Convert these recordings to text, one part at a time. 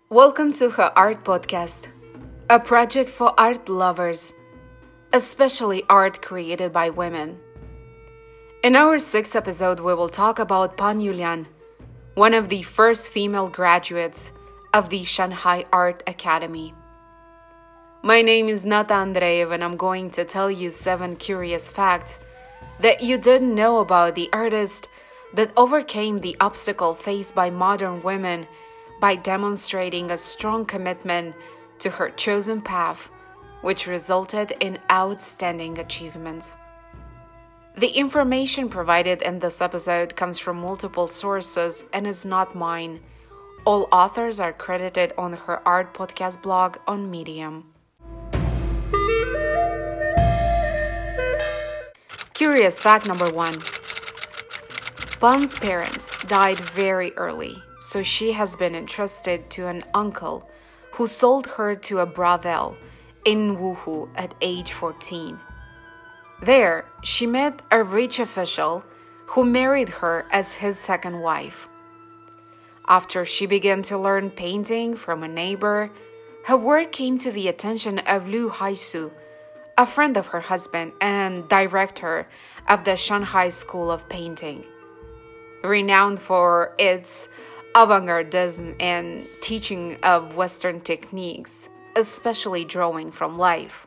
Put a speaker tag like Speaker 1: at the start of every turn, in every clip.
Speaker 1: Welcome to Her Art Podcast, a project for art lovers, especially art created by women. In our sixth episode, we will talk about Pan Yulian, one of the first female graduates of the Shanghai Art Academy. My name is Nata Andreev, and I'm going to tell you 7 curious facts that you didn't know about the artist that overcame the obstacle faced by modern women by demonstrating a strong commitment to her chosen path, which resulted in outstanding achievements. The information provided in this episode comes from multiple sources and is not mine. All authors are credited on Her Art Podcast blog on Medium. Curious fact number 1. Pan's parents died very early, so she has been entrusted to an uncle who sold her to a brothel in Wuhu at age 14. There, she met a rich official who married her as his second wife. After she began to learn painting from a neighbor, her work came to the attention of Liu Haisu, a friend of her husband and director of the Shanghai School of Painting. Renowned for its avant-gardism and teaching of Western techniques, especially drawing from life.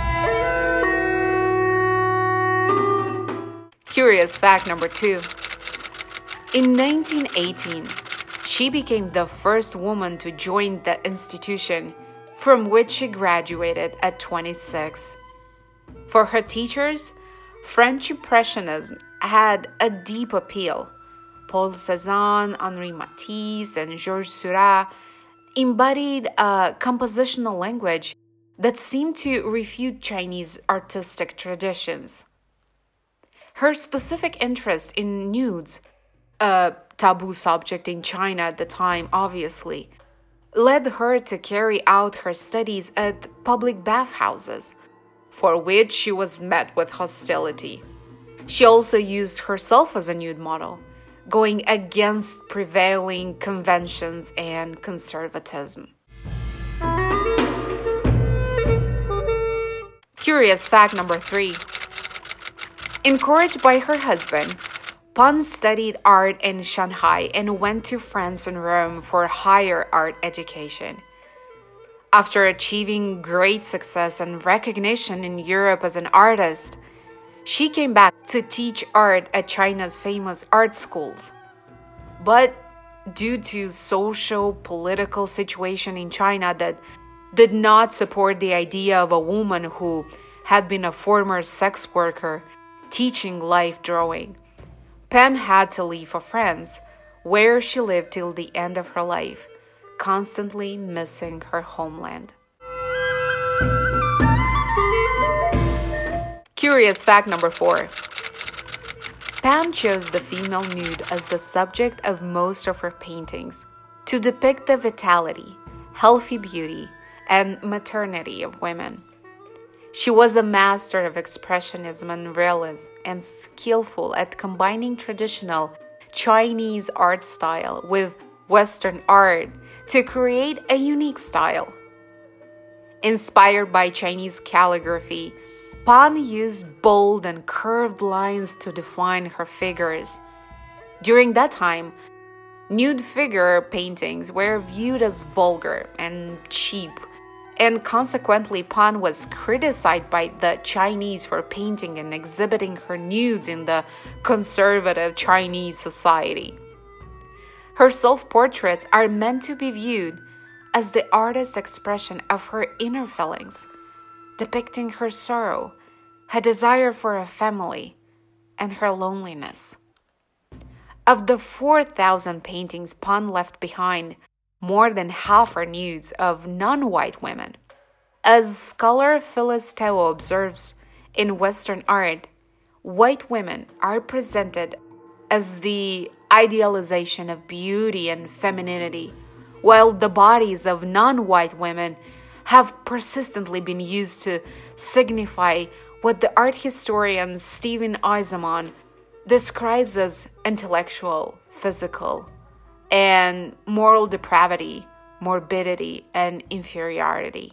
Speaker 1: Curious fact number 2. In 1918, she became the first woman to join the institution from which she graduated at 26. For her teachers, French Impressionism had a deep appeal. Paul Cézanne, Henri Matisse, and Georges Seurat embodied a compositional language that seemed to refute Chinese artistic traditions. Her specific interest in nudes, a taboo subject in China at the time, obviously, led her to carry out her studies at public bathhouses, for which she was met with hostility. She also used herself as a nude model, going against prevailing conventions and conservatism. Curious fact number 3. Encouraged by her husband, Pan studied art in Shanghai and went to France and Rome for higher art education. After achieving great success and recognition in Europe as an artist, she came back to teach art at China's famous art schools. But due to social-political situation in China that did not support the idea of a woman who had been a former sex worker teaching life drawing, Pan had to leave for France, where she lived till the end of her life, constantly missing her homeland. Curious fact number 4. Pan chose the female nude as the subject of most of her paintings to depict the vitality, healthy beauty, and maternity of women. She was a master of expressionism and realism and skillful at combining traditional Chinese art style with Western art to create a unique style. Inspired by Chinese calligraphy, Pan used bold and curved lines to define her figures. During that time, nude figure paintings were viewed as vulgar and cheap, and consequently Pan was criticized by the Chinese for painting and exhibiting her nudes in the conservative Chinese society. Her self-portraits are meant to be viewed as the artist's expression of her inner feelings, depicting her sorrow, her desire for a family, and her loneliness. Of the 4,000 paintings Pan left behind, more than half are nudes of non-white women. As scholar Phyllis Teo observes, in Western art, white women are presented as the idealization of beauty and femininity, while the bodies of non-white women have persistently been used to signify what the art historian Steven Eisenman describes as intellectual, physical, and moral depravity morbidity, and inferiority.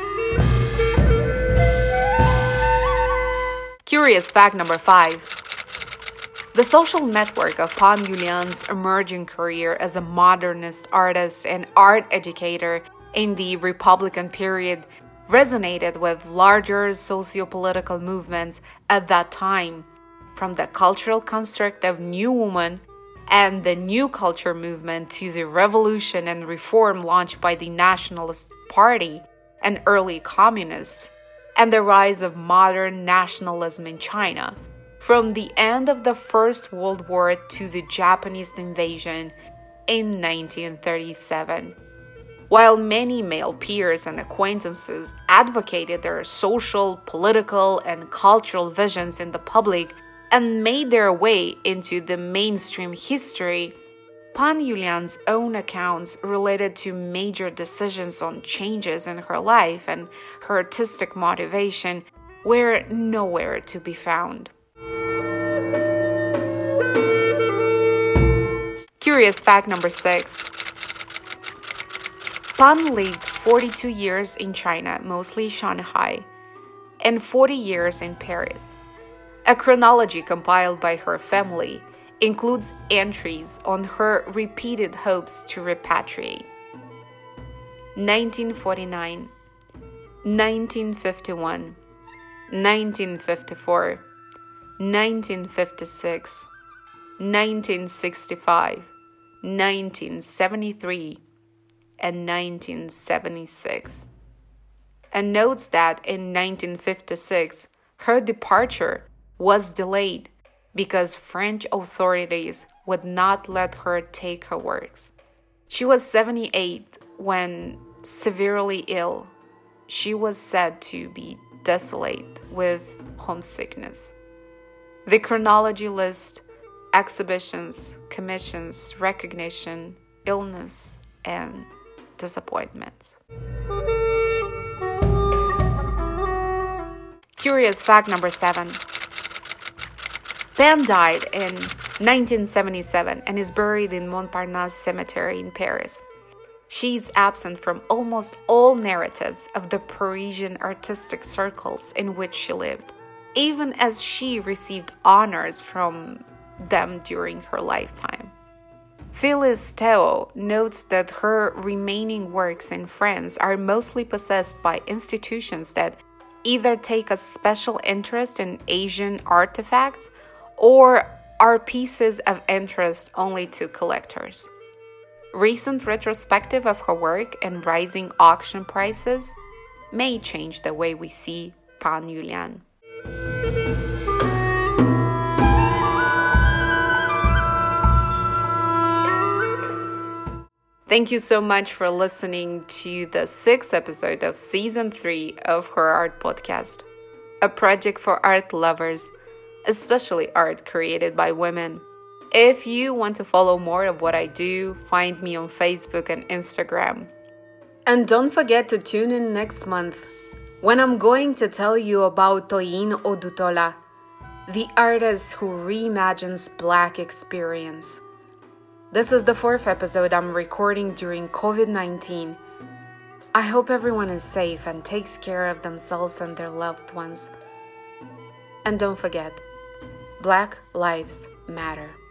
Speaker 1: Curious fact number 5. The social network of Pan Yulian's emerging career as a modernist artist and art educator in the Republican period resonated with larger socio-political movements at that time, from the cultural construct of New Woman and the New Culture movement to the revolution and reform launched by the Nationalist Party and early communists, and the rise of modern nationalism in China, from the end of the First World War to the Japanese invasion in 1937. While many male peers and acquaintances advocated their social, political, and cultural visions in the public and made their way into the mainstream history, Pan Yulian's own accounts related to major decisions on changes in her life and her artistic motivation were nowhere to be found. Curious fact number 6. Pan lived 42 years in China, mostly Shanghai, and 40 years in Paris. A chronology compiled by her family includes entries on her repeated hopes to repatriate. 1949, 1951, 1954, 1956, 1965, 1973, and 1976. And notes that in 1956, her departure was delayed because French authorities would not let her take her works. She was 78 when severely ill. She was said to be desolate with homesickness. The chronology lists exhibitions, commissions, recognition, illness, and disappointments. Curious fact number 7. Pan died in 1977 and is buried in Montparnasse Cemetery in Paris. She is absent from almost all narratives of the Parisian artistic circles in which she lived, even as she received honors from them during her lifetime. Phyllis Teo notes that her remaining works in France are mostly possessed by institutions that either take a special interest in Asian artifacts or are pieces of interest only to collectors. Recent retrospective of her work and rising auction prices may change the way we see Pan Yulian. Thank you so much for listening to the 6th episode of Season 3 of Her Art Podcast, a project for art lovers, especially art created by women. If you want to follow more of what I do, find me on Facebook and Instagram. And don't forget to tune in next month when I'm going to tell you about Toyin Odutola, the artist who reimagines Black experience. This is the 4th episode I'm recording during COVID-19. I hope everyone is safe and takes care of themselves and their loved ones. And don't forget, Black Lives Matter.